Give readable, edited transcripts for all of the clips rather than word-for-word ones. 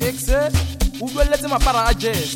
Exe, o beleza ma para a jazz.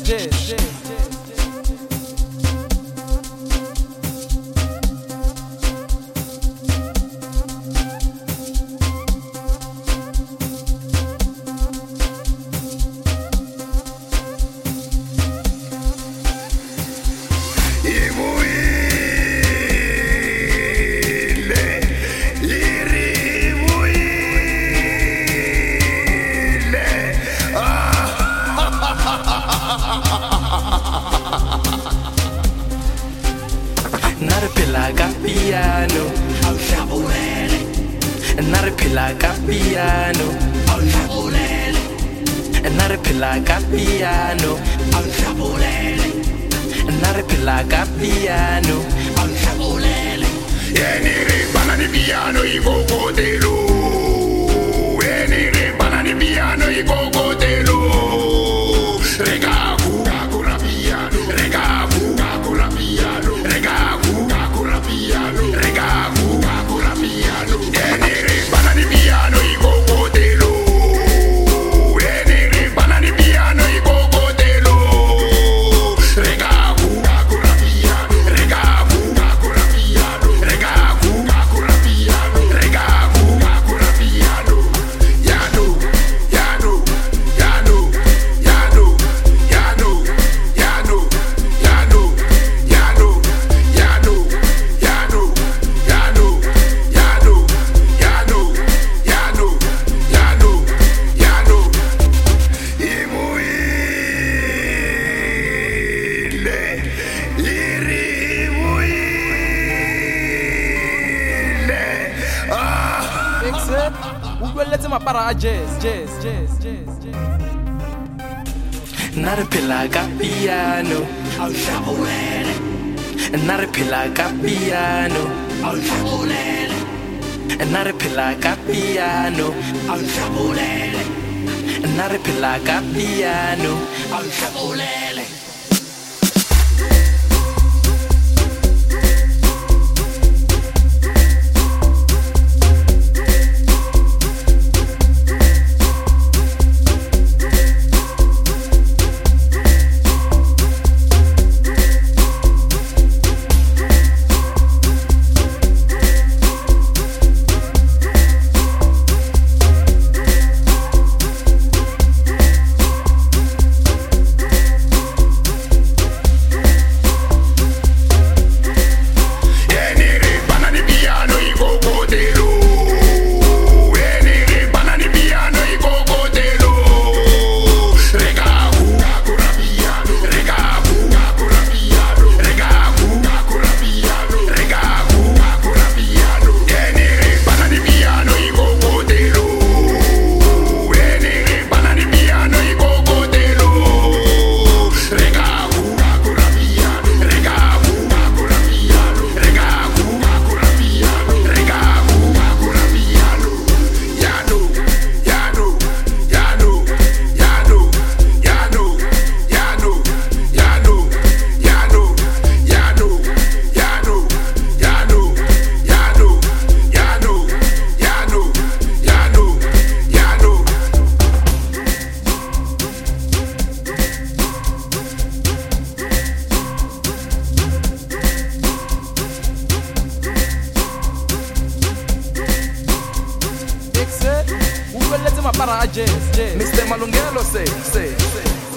Naripilaka piano, awushabulele. Naripilaka piano, awushabulele. Naripilaka piano, awushabulele. Naripilaka piano, awushabulele. Yenire banani piano ikokotelo. Yenire banani piano ikokotelo. Regaku kakura piano, regaku kakura piano, regaku kakura piano, regaku kakura piano. Yenire banani piano ikokotelo. Yenire banani piano ikokotelo. Regaku kakura piano, regaku kakura piano, regaku kakura piano, regaku kakura piano. Yano, yano, yano, yano, yano, yano, yano, yano, yano, yano, yano, yano, yano, yano, yano, yano. Imuile, irimuile. Exe, o beleza ma para a jazz. Naripilaka piano, awushabulele. Naripilaka piano, awushabulele. Naripilaka piano, awushabulele. Naripilaka piano, awushabulele. Yenire banani piano ikokotelo. Yenire banani piano ikokotelo. Regaku kakura piano, regaku kakura piano, regaku kakura piano, regaku kakura piano. Yenire banani piano ikokotelo. Yenire banani piano ikokotelo. Regaku kakura piano, regaku kakura piano, regaku kakura piano, regaku kakura piano. Yano, yano, yano, yano, yano, yano, yano, yano, yano, yano, yano, yano, yano, yano, yano, yano. Exe, o beleza ma para a jazz. Mr. Malungelo say.